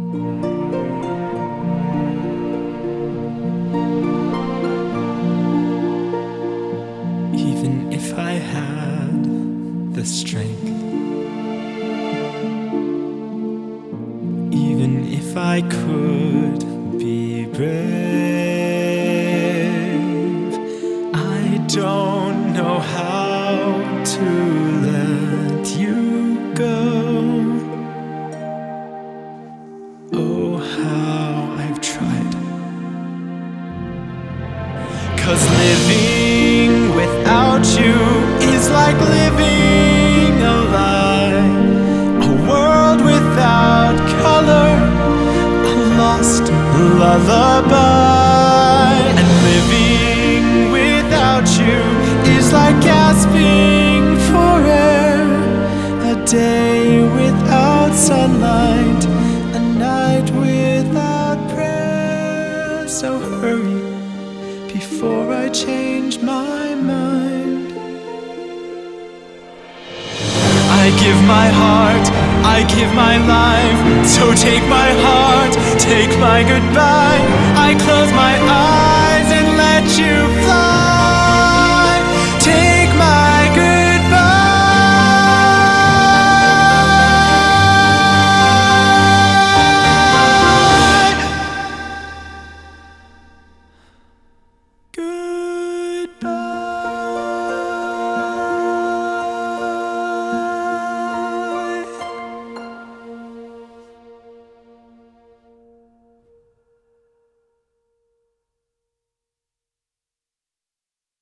Even if I had the strength, even if I could be brave, I don't know how to let you go. Oh, how I've tried. 'Cause living without you is like living a lie, a world without color, a lost lullaby. And living without you is like gasping for air, a day without sunlight, a night without prayer. So hurry before I change my mind. I give my heart, I give my life, so take my heart, take my goodbye. I close my eyes and let you